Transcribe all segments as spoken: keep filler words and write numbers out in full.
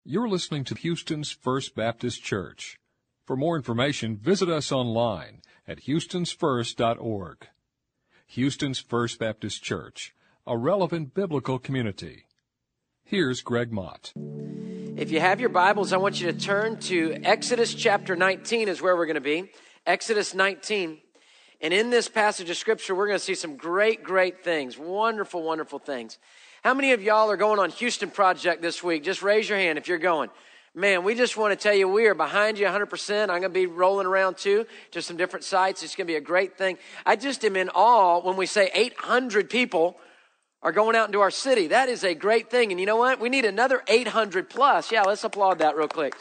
You're listening to Houston's First Baptist Church. For more information, visit us online at houstons first dot org. Houston's First Baptist Church, a relevant biblical community. Here's Greg Mott. If you have your Bibles, I want you to turn to Exodus chapter nineteen is where we're going to be. Exodus nineteen. And in this passage of Scripture, we're going to see some great, great things. Wonderful, wonderful things. How many of y'all are going on Houston Project this week? Just raise your hand if you're going. Man, we just want to tell you we are behind you one hundred percent. I'm going to be rolling around too to some different sites. It's going to be a great thing. I just am in awe when we say eight hundred people are going out into our city. That is a great thing. And you know what? We need another eight hundred plus. Yeah, let's applaud that real quick.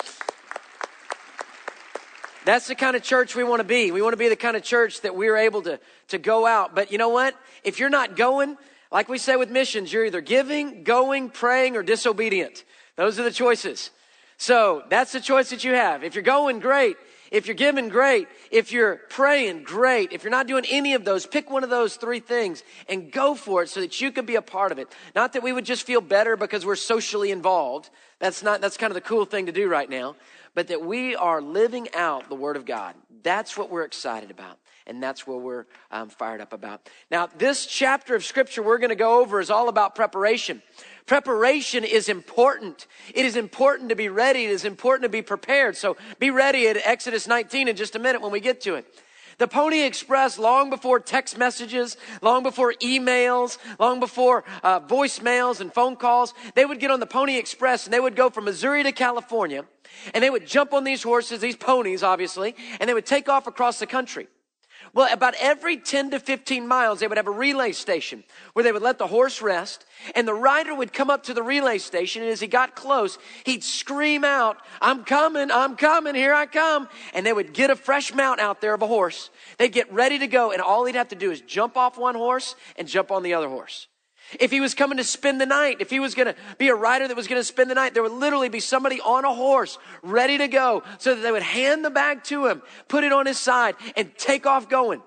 That's the kind of church we want to be. We want to be the kind of church that we're able to, to go out. But you know what? If you're not going, like we say with missions, you're either giving, going, praying, or disobedient. Those are the choices. So that's the choice that you have. If you're going, great. If you're giving, great. If you're praying, great. If you're not doing any of those, pick one of those three things and go for it so that you can be a part of it. Not that we would just feel better because we're socially involved. That's not, that's kind of the cool thing to do right now. But that we are living out the Word of God. That's what we're excited about. And that's what we're um, fired up about. Now, this chapter of Scripture we're going to go over is all about preparation. Preparation is important. It is important to be ready. It is important to be prepared. So be ready at Exodus nineteen in just a minute when we get to it. The Pony Express, long before text messages, long before emails, long before uh, voicemails and phone calls, they would get on the Pony Express and they would go from Missouri to California. And they would jump on these horses, these ponies, obviously, and they would take off across the country. Well, about every ten to fifteen miles, they would have a relay station where they would let the horse rest, and the rider would come up to the relay station, and as he got close, he'd scream out, "I'm coming, I'm coming, here I come." And they would get a fresh mount out there of a horse. They'd get ready to go, and all he'd have to do is jump off one horse and jump on the other horse. If he was coming to spend the night, if he was going to be a rider that was going to spend the night, there would literally be somebody on a horse ready to go so that they would hand the bag to him, put it on his side, and take off going.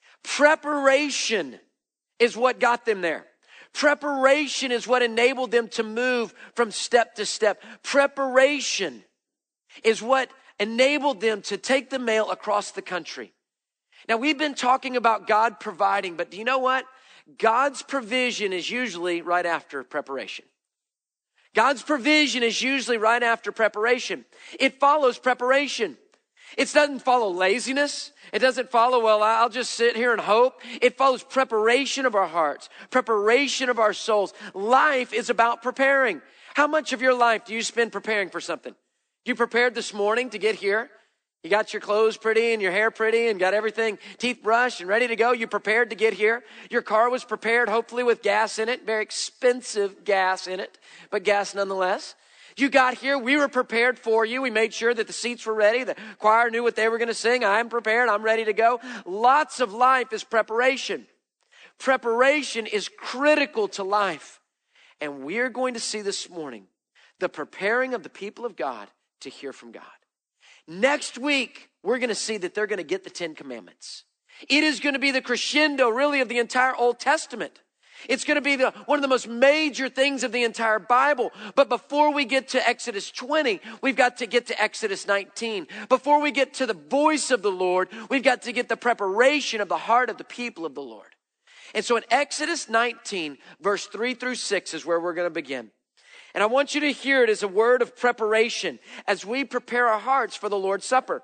Preparation is what got them there. Preparation is what enabled them to move from step to step. Preparation is what enabled them to take the mail across the country. Now, we've been talking about God providing, but do you know what? God's provision is usually right after preparation. God's provision is usually right after preparation. It follows preparation. It doesn't follow laziness. It doesn't follow, well, I'll just sit here and hope. It follows preparation of our hearts, preparation of our souls. Life is about preparing. How much of your life do you spend preparing for something? You prepared this morning to get here? You got your clothes pretty and your hair pretty and got everything teeth brushed and ready to go. You prepared to get here. Your car was prepared, hopefully with gas in it, very expensive gas in it, but gas nonetheless. You got here. We were prepared for you. We made sure that the seats were ready. The choir knew what they were going to sing. I'm prepared. I'm ready to go. Lots of life is preparation. Preparation is critical to life. And we're going to see this morning the preparing of the people of God to hear from God. Next week, we're going to see that they're going to get the Ten Commandments. It is going to be the crescendo, really, of the entire Old Testament. It's going to be the, one of the most major things of the entire Bible. But before we get to Exodus twenty, we've got to get to Exodus nineteen. Before we get to the voice of the Lord, we've got to get the preparation of the heart of the people of the Lord. And so in Exodus nineteen, verse three through six is where we're going to begin. And I want you to hear it as a word of preparation as we prepare our hearts for the Lord's Supper.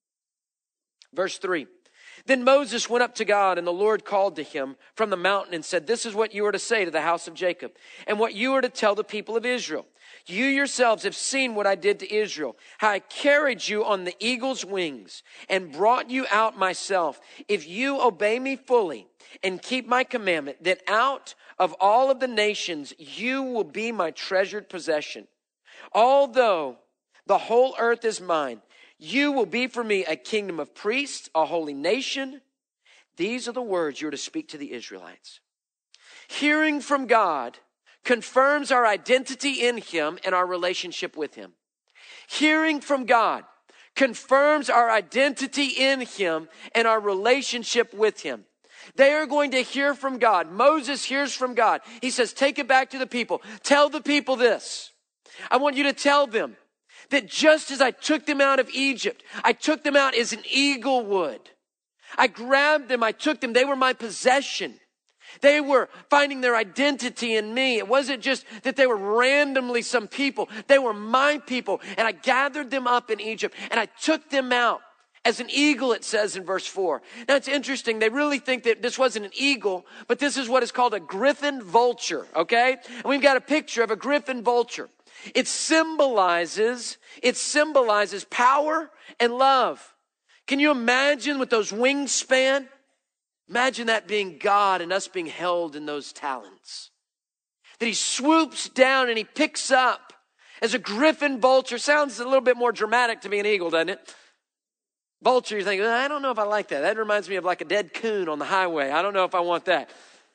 Verse three. Then Moses went up to God, and the Lord called to him from the mountain and said, "This is what you are to say to the house of Jacob, and what you are to tell the people of Israel. You yourselves have seen what I did to Israel, how I carried you on the eagle's wings and brought you out myself. If you obey me fully and keep my commandment, that out of all of the nations you will be my treasured possession. Although the whole earth is mine, you will be for me a kingdom of priests, a holy nation." These are the words you are to speak to the Israelites. Hearing from God confirms our identity in him and our relationship with him. Hearing from God confirms our identity in him and our relationship with him. They are going to hear from God. Moses hears from God. He says, take it back to the people. Tell the people this. I want you to tell them that just as I took them out of Egypt, I took them out as an eagle would. I grabbed them, I took them, they were my possession. They were finding their identity in me. It wasn't just that they were randomly some people. They were my people. And I gathered them up in Egypt and I took them out as an eagle, it says in verse four. Now it's interesting. They really think that this wasn't an eagle, but this is what is called a griffin vulture, okay? And we've got a picture of a griffin vulture. It symbolizes, it symbolizes power and love. Can you imagine with those wingspan? Imagine that being God and us being held in those talons. That he swoops down and he picks up as a griffin vulture. Sounds a little bit more dramatic to be an eagle, doesn't it? Vulture, you think, I don't know if I like that. That reminds me of like a dead coon on the highway. I don't know if I want that.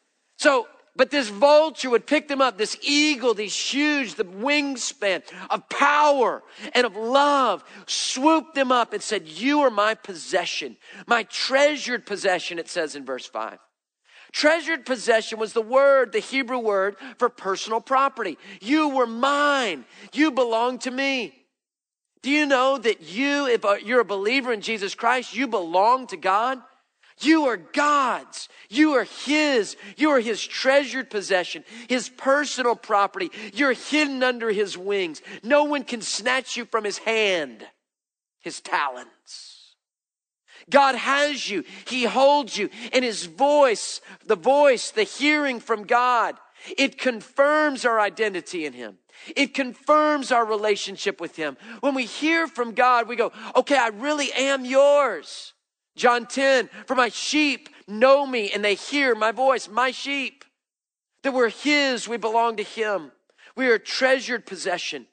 So, but this vulture would pick them up, this eagle, these huge, the wingspan of power and of love, swooped them up and said, you are my possession, my treasured possession, it says in verse five. Treasured possession was the word, the Hebrew word for personal property. You were mine. You belong to me. Do you know that you, if you're a believer in Jesus Christ, you belong to God? You are God's. You are His. You are His treasured possession, His personal property. You're hidden under His wings. No one can snatch you from His hand, His talons. God has you. He holds you. And His voice, the voice, the hearing from God, it confirms our identity in Him. It confirms our relationship with Him. When we hear from God, we go, okay, I really am yours. John ten, for my sheep know me and they hear my voice, my sheep. That we're His, we belong to Him. We are a treasured possession.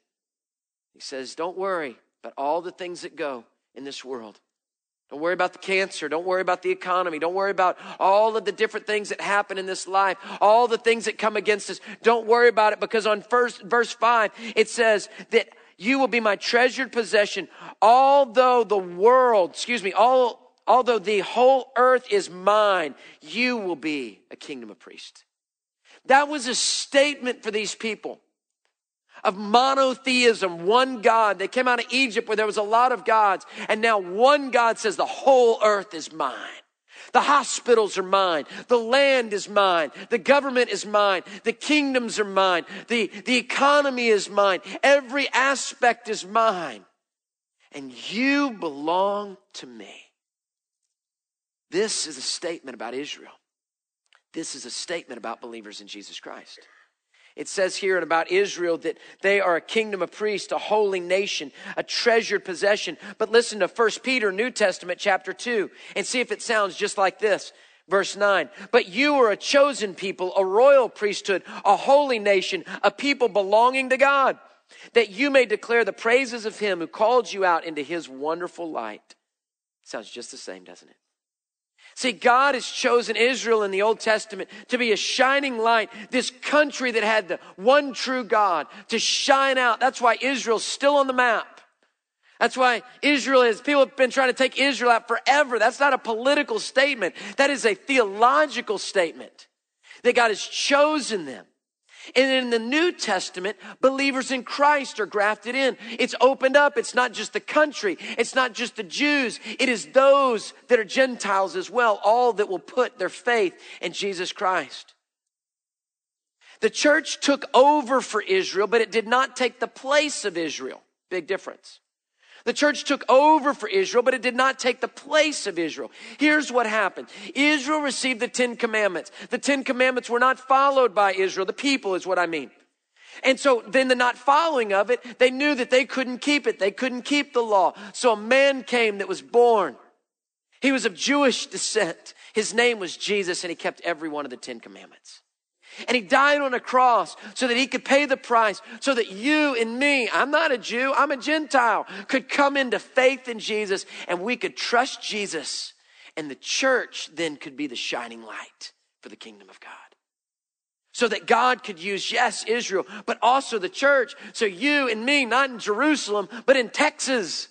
He says, don't worry about all the things that go in this world. Don't worry about the cancer. Don't worry about the economy. Don't worry about all of the different things that happen in this life, all the things that come against us. Don't worry about it, because on first, verse five, it says that you will be my treasured possession, although the world, excuse me, all Although the whole earth is mine, you will be a kingdom of priests. That was a statement for these people of monotheism, one God. They came out of Egypt where there was a lot of gods, and now one God says the whole earth is mine. The hospitals are mine. The land is mine. The government is mine. The kingdoms are mine. The, the economy is mine. Every aspect is mine. And you belong to me. This is a statement about Israel. This is a statement about believers in Jesus Christ. It says here about Israel that they are a kingdom of priests, a holy nation, a treasured possession. But listen to First Peter, New Testament, chapter two, and see if it sounds just like this. Verse nine, but you are a chosen people, a royal priesthood, a holy nation, a people belonging to God, that you may declare the praises of Him who called you out into His wonderful light. Sounds just the same, doesn't it? See, God has chosen Israel in the Old Testament to be a shining light, this country that had the one true God to shine out. That's why Israel's still on the map. That's why Israel is, people have been trying to take Israel out forever. That's not a political statement. That is a theological statement that God has chosen them. And in the New Testament, believers in Christ are grafted in. It's opened up. It's not just the country. It's not just the Jews. It is those that are Gentiles as well, all that will put their faith in Jesus Christ. The church took over for Israel, but it did not take the place of Israel. Big difference. The church took over for Israel, but it did not take the place of Israel. Here's what happened. Israel received the Ten Commandments. The Ten Commandments were not followed by Israel. The people is what I mean. And so then the not following of it, they knew that they couldn't keep it. They couldn't keep the law. So a man came that was born. He was of Jewish descent. His name was Jesus, and he kept every one of the Ten Commandments. And he died on a cross so that he could pay the price, so that you and me, I'm not a Jew, I'm a Gentile, could come into faith in Jesus, and we could trust Jesus. And the church then could be the shining light for the kingdom of God. So that God could use, yes, Israel, but also the church. So you and me, not in Jerusalem, but in Texas.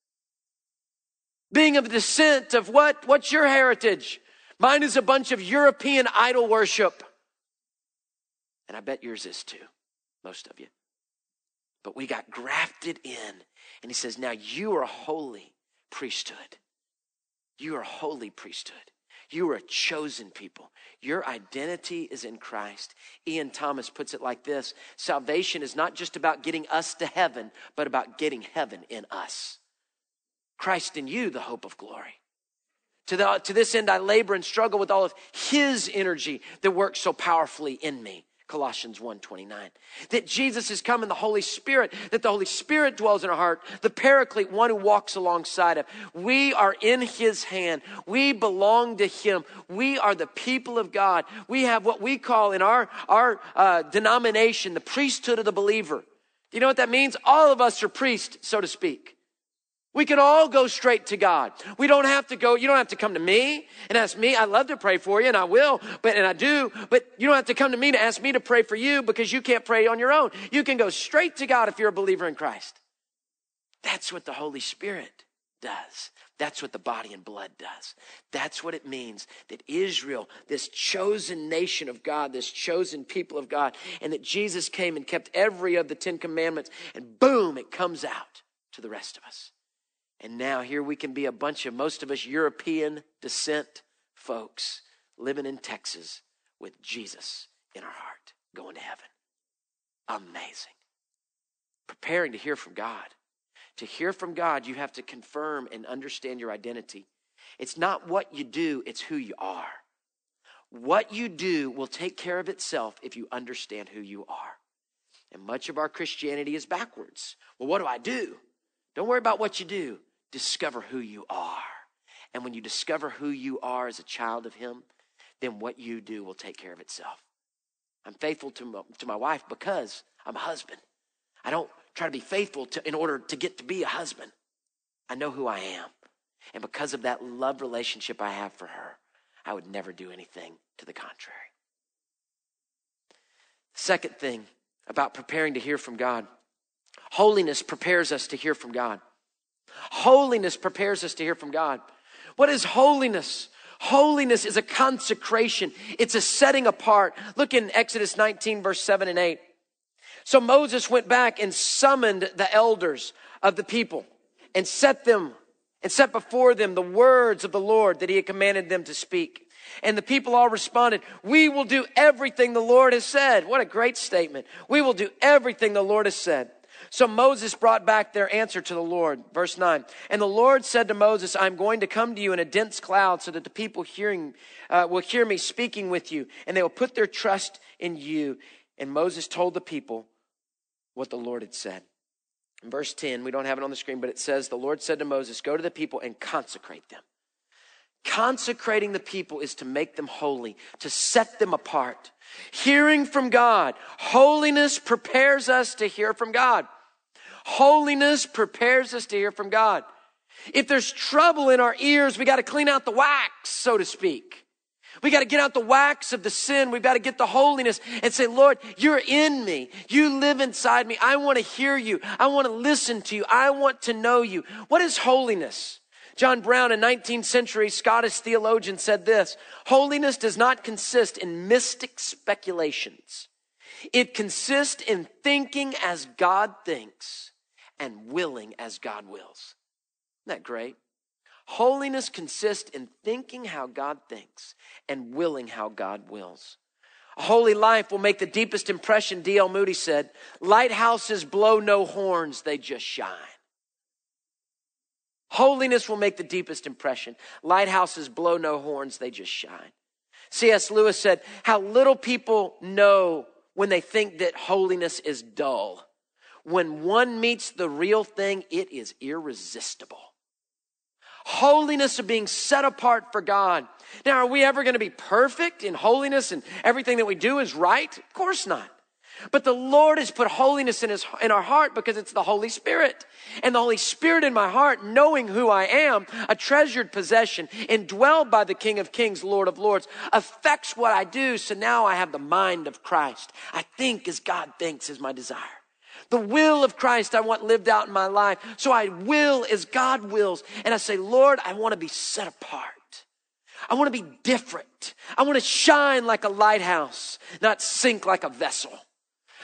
Being of the descent of what? What's your heritage? Mine is a bunch of European idol worship. And I bet yours is too, most of you. but we got grafted in. And he says, now you are a holy priesthood. You are a holy priesthood. You are a chosen people. Your identity is in Christ. Ian Thomas puts it like this: salvation is not just about getting us to heaven, but about getting heaven in us. Christ in you, the hope of glory. To, the, to this end, I labor and struggle with all of his energy that works so powerfully in me. Colossians one twenty-nine. That Jesus is come in the Holy Spirit, that the Holy Spirit dwells in our heart, the Paraclete, one who walks alongside of. We are in his hand. We belong to him. We are the people of God. We have what we call in our, our uh, denomination, the priesthood of the believer. Do you know what that means? All of us are priests, so to speak. We can all go straight to God. We don't have to go, you don't have to come to me and ask me. I love to pray for you, and I will, but and I do, but you don't have to come to me to ask me to pray for you because you can't pray on your own. You can go straight to God if you're a believer in Christ. That's what the Holy Spirit does. That's what the body and blood does. That's what it means that Israel, this chosen nation of God, this chosen people of God, and that Jesus came and kept every of the Ten Commandments, and boom, it comes out to the rest of us. And now here we can be a bunch of, most of us, European descent folks living in Texas with Jesus in our heart, going to heaven. Amazing. Preparing to hear from God. To hear from God, you have to confirm and understand your identity. It's not what you do, it's who you are. What you do will take care of itself if you understand who you are. And much of our Christianity is backwards. Well, what do I do? Don't worry about what you do. Discover who you are. And when you discover who you are as a child of him, then what you do will take care of itself. I'm faithful to my, to my wife because I'm a husband. I don't try to be faithful to, in order to get to be a husband. I know who I am. And because of that love relationship I have for her, I would never do anything to the contrary. Second thing about preparing to hear from God. Holiness prepares us to hear from God. Holiness prepares us to hear from God. What is holiness? Holiness is a consecration. It's a setting apart. Look in Exodus nineteen, verse seven and eight. So Moses went back and summoned the elders of the people and set them and set before them the words of the Lord that he had commanded them to speak. And the people all responded, we will do everything the Lord has said. What a great statement. We will do everything the Lord has said. So Moses brought back their answer to the Lord. Verse nine. And the Lord said to Moses, I'm going to come to you in a dense cloud so that the people hearing uh, will hear me speaking with you, and they will put their trust in you. And Moses told the people what the Lord had said. In verse ten, we don't have it on the screen, but it says, the Lord said to Moses, go to the people and consecrate them. Consecrating the people is to make them holy, to set them apart. Hearing from God. Holiness prepares us to hear from God. Holiness prepares us to hear from God. If there's trouble in our ears, we got to clean out the wax, so to speak. We got to get out the wax of the sin. We've got to get the holiness and say, Lord, you're in me. You live inside me. I want to hear you. I want to listen to you. I want to know you. What is holiness? John Brown, a nineteenth century Scottish theologian, said this: holiness does not consist in mystic speculations. It consists in thinking as God thinks and willing as God wills. Isn't that great? Holiness consists in thinking how God thinks and willing how God wills. A holy life will make the deepest impression, D L Moody said. Lighthouses blow no horns, they just shine. Holiness will make the deepest impression. Lighthouses blow no horns, they just shine. C S Lewis said, how little people know when they think that holiness is dull. When one meets the real thing, it is irresistible. Holiness of being set apart for God. Now, are we ever going to be perfect in holiness and everything that we do is right? Of course not. But the Lord has put holiness in, his, in our heart because it's the Holy Spirit. And the Holy Spirit in my heart, knowing who I am, a treasured possession, indwelled by the King of Kings, Lord of Lords, affects what I do. So now I have the mind of Christ. I think as God thinks is my desire. The will of Christ I want lived out in my life. So I will as God wills. And I say, Lord, I want to be set apart. I want to be different. I want to shine like a lighthouse, not sink like a vessel.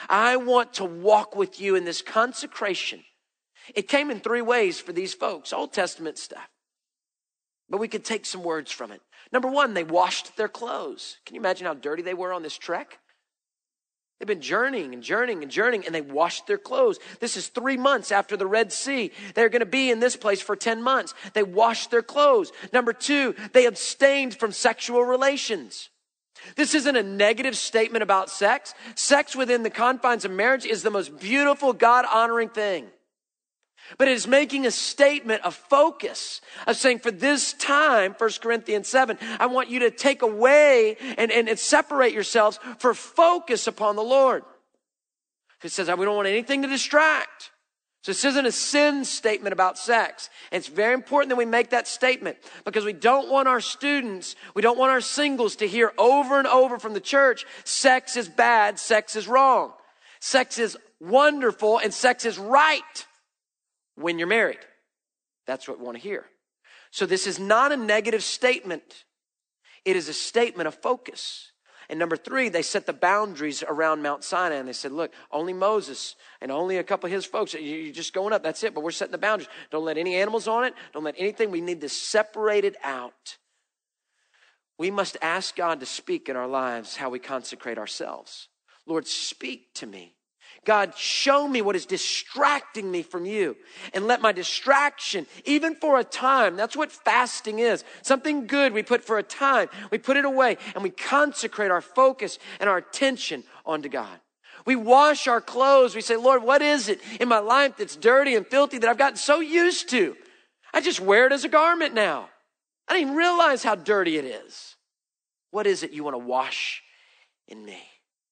I want to walk with you in this consecration. It came in three ways for these folks, Old Testament stuff. But we could take some words from it. Number one, they washed their clothes. Can you imagine how dirty they were on this trek? They've been journeying and journeying and journeying, and they washed their clothes. This is three months after the Red Sea. They're going to be in this place for ten months. They washed their clothes. Number two, they abstained from sexual relations. This isn't a negative statement about sex. Sex within the confines of marriage is the most beautiful, God-honoring thing. But it is making a statement of focus, of saying for this time, First Corinthians seven, I want you to take away and, and, and separate yourselves for focus upon the Lord. It says we don't want anything to distract. So this isn't a sin statement about sex. And it's very important that we make that statement because we don't want our students, we don't want our singles to hear over and over from the church, sex is bad, sex is wrong. Sex is wonderful and sex is right. When you're married. That's what we want to hear. So this is not a negative statement. It is a statement of focus. And number three, they set the boundaries around Mount Sinai. And they said, look, only Moses and only a couple of his folks. You're just going up. That's it. But we're setting the boundaries. Don't let any animals on it. Don't let anything. We need to separate it out. We must ask God to speak in our lives how we consecrate ourselves. Lord, speak to me. God, show me what is distracting me from you. And let my distraction, even for a time, that's what fasting is. Something good we put for a time. We put it away and we consecrate our focus and our attention onto God. We wash our clothes. We say, Lord, what is it in my life that's dirty and filthy that I've gotten so used to? I just wear it as a garment now. I didn't even realize how dirty it is. What is it you want to wash in me?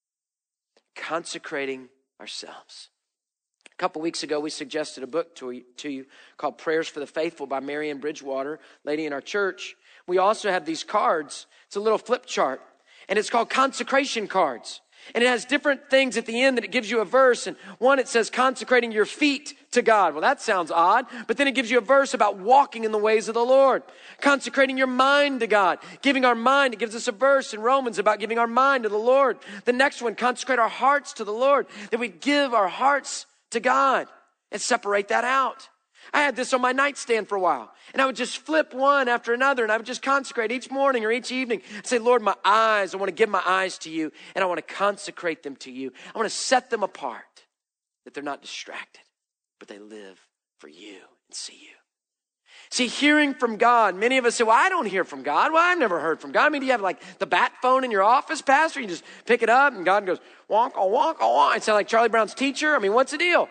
Consecrating ourselves. A couple weeks ago, we suggested a book to, to you called Prayers for the Faithful by Marianne Bridgewater, lady in our church. We also have these cards. It's a little flip chart, and it's called consecration cards. And it has different things at the end that it gives you a verse. And one, it says consecrating your feet to God. Well, that sounds odd. But then it gives you a verse about walking in the ways of the Lord. Consecrating your mind to God. Giving our mind. It gives us a verse in Romans about giving our mind to the Lord. The next one, consecrate our hearts to the Lord. That we give our hearts to God and separate that out. I had this on my nightstand for a while. And I would just flip one after another. And I would just consecrate each morning or each evening. And say, Lord, my eyes, I want to give my eyes to you. And I want to consecrate them to you. I want to set them apart. That they're not distracted. But they live for you and see you. See, hearing from God. Many of us say, well, I don't hear from God. Well, I've never heard from God. I mean, do you have like the bat phone in your office, Pastor? You just pick it up and God goes, wonk, oh, wonk, oh, wonk. It sounds like Charlie Brown's teacher. I mean, what's the deal?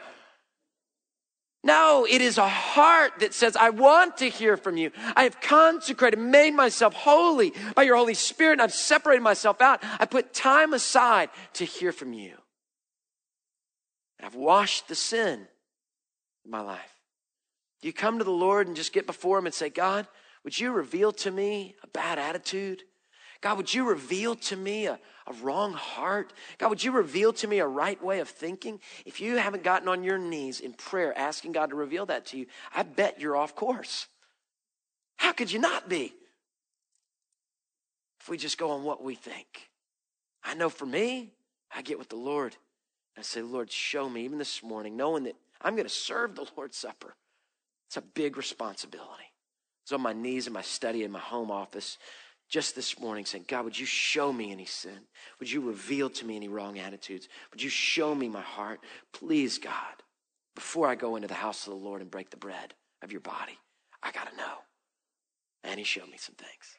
No, it is a heart that says, I want to hear from you. I have consecrated, made myself holy by your Holy Spirit, and I've separated myself out. I put time aside to hear from you. And I've washed the sin in my life. Do you come to the Lord and just get before him and say, God, would you reveal to me a bad attitude? God, would you reveal to me a, a wrong heart? God, would you reveal to me a right way of thinking? If you haven't gotten on your knees in prayer asking God to reveal that to you, I bet you're off course. How could you not be? If we just go on what we think. I know for me, I get with the Lord. I say, Lord, show me, even this morning, knowing that I'm going to serve the Lord's Supper. It's a big responsibility. I was on my knees in my study in my home office just this morning saying, God, would you show me any sin? Would you reveal to me any wrong attitudes? Would you show me my heart? Please, God, before I go into the house of the Lord and break the bread of your body, I got to know. And he showed me some things.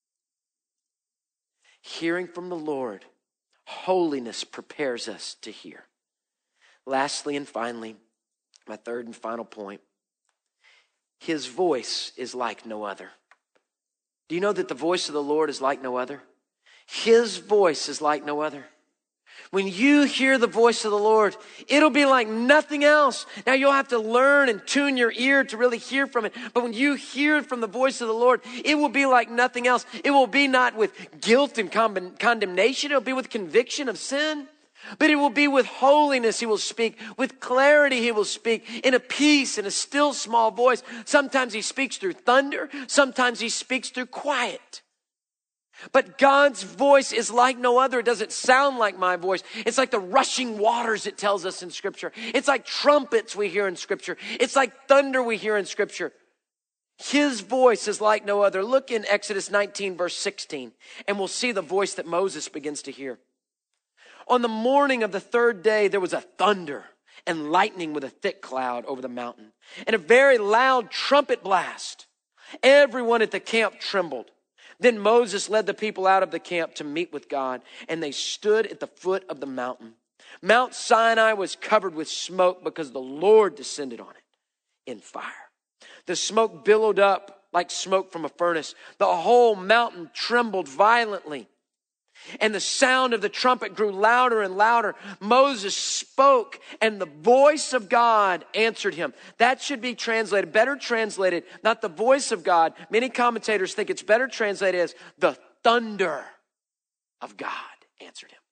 Hearing from the Lord, holiness prepares us to hear. Lastly and finally, my third and final point, his voice is like no other. Do you know that the voice of the Lord is like no other? His voice is like no other. When you hear the voice of the Lord, it'll be like nothing else. Now you'll have to learn and tune your ear to really hear from it. But when you hear from the voice of the Lord, it will be like nothing else. It will be not with guilt and condemnation. It'll be with conviction of sin. But it will be with holiness he will speak. With clarity he will speak. In a peace, in a still small voice. Sometimes he speaks through thunder. Sometimes he speaks through quiet. But God's voice is like no other. It doesn't sound like my voice. It's like the rushing waters, it tells us in Scripture. It's like trumpets we hear in Scripture. It's like thunder we hear in Scripture. His voice is like no other. Look in Exodus nineteen, verse sixteen, and we'll see the voice that Moses begins to hear. On the morning of the third day, there was a thunder and lightning with a thick cloud over the mountain, and a very loud trumpet blast. Everyone at the camp trembled. Then Moses led the people out of the camp to meet with God, and they stood at the foot of the mountain. Mount Sinai was covered with smoke because the Lord descended on it in fire. The smoke billowed up like smoke from a furnace. The whole mountain trembled violently, and the sound of the trumpet grew louder and louder. Moses spoke, and the voice of God answered him. That should be translated, better translated, not the voice of God. Many commentators think it's better translated as the thunder of God answered him.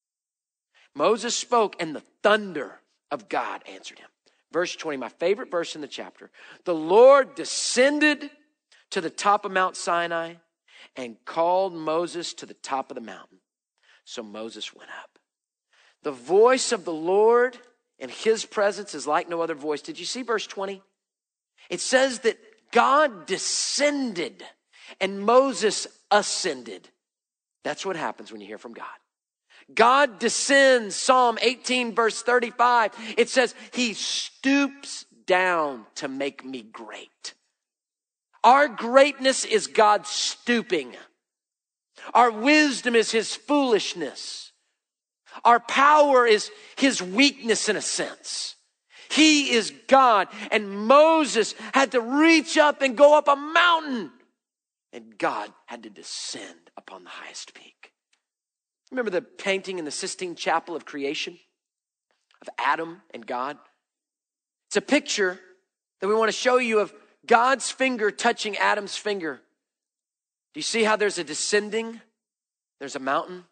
Moses spoke, and the thunder of God answered him. Verse twenty, my favorite verse in the chapter. The Lord descended to the top of Mount Sinai and called Moses to the top of the mountain. So Moses went up. The voice of the Lord and his presence is like no other voice. Did you see verse twenty? It says that God descended and Moses ascended. That's what happens when you hear from God. God descends, Psalm eighteen, verse thirty-five. It says, he stoops down to make me great. Our greatness is God stooping. Our wisdom is his foolishness. Our power is his weakness in a sense. He is God. And Moses had to reach up and go up a mountain. And God had to descend upon the highest peak. Remember the painting in the Sistine Chapel of creation of Adam and God? It's a picture that we want to show you of God's finger touching Adam's finger. Do you see how there's a descending? There's a mountain.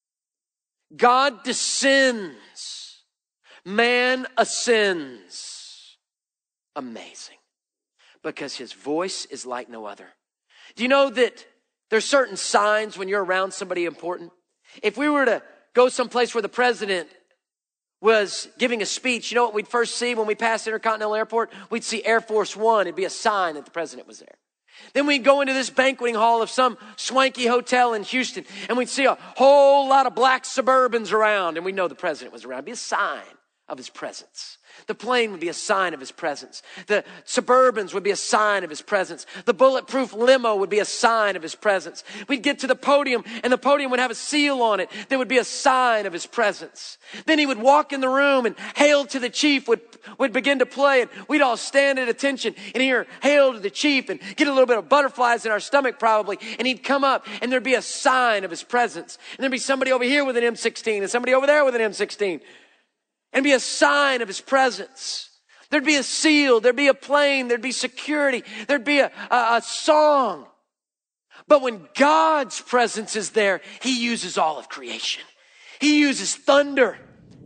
God descends. Man ascends. Amazing. Because his voice is like no other. Do you know that there's certain signs when you're around somebody important? If we were to go someplace where the president was giving a speech, you know what we'd first see when we passed Intercontinental Airport? We'd see Air Force One. It'd be a sign that the president was there. Then we'd go into this banqueting hall of some swanky hotel in Houston, and we'd see a whole lot of black Suburbans around, and we'd know the president was around. It'd be a sign of his presence. The plane would be a sign of his presence. The Suburbans would be a sign of his presence. The bulletproof limo would be a sign of his presence. We'd get to the podium, and the podium would have a seal on it that would be a sign of his presence. Then he would walk in the room, and Hail to the Chief would, would begin to play, and we'd all stand at attention and hear Hail to the Chief and get a little bit of butterflies in our stomach probably. And he'd come up, and there'd be a sign of his presence. And there'd be somebody over here with an M sixteen and somebody over there with an M sixteen. And be a sign of his presence. There'd be a seal, there'd be a plane, there'd be security, there'd be a, a, a song. But when God's presence is there, he uses all of creation. He uses thunder.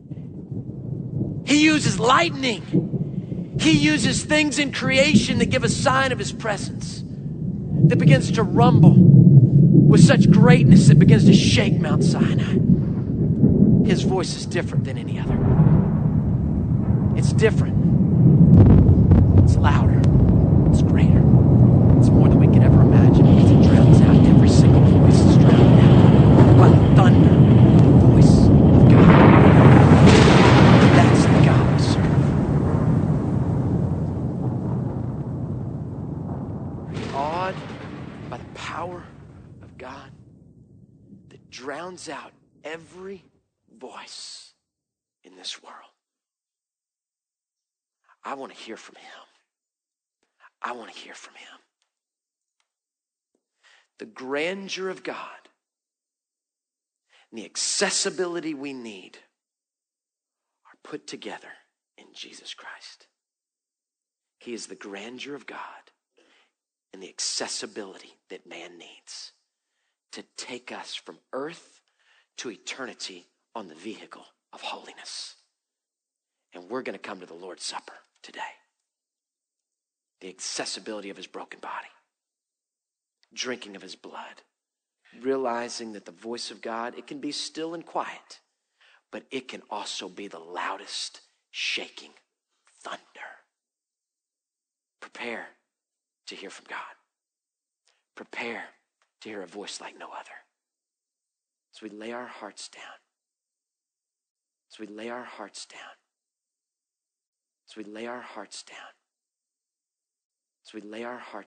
He uses lightning. He uses things in creation that give a sign of his presence, that begins to rumble with such greatness that begins to shake Mount Sinai. His voice is different than any other. It's different. It's louder. It's greater. It's more than we could ever imagine because it drowns out every single voice that's drowned out by the thunder, the voice of God. That's the God we serve. Are you awed by the power of God that drowns out every voice in this world? I want to hear from him. I want to hear from him. The grandeur of God and the accessibility we need are put together in Jesus Christ. He is the grandeur of God and the accessibility that man needs to take us from earth to eternity on the vehicle of holiness. And we're going to come to the Lord's Supper today. The accessibility of his broken body, drinking of his blood, realizing that the voice of God, it can be still and quiet, but it can also be the loudest shaking thunder. Prepare to hear from God. Prepare to hear a voice like no other. As we lay our hearts down, as we lay our hearts down, as we lay our hearts down, as we lay our hearts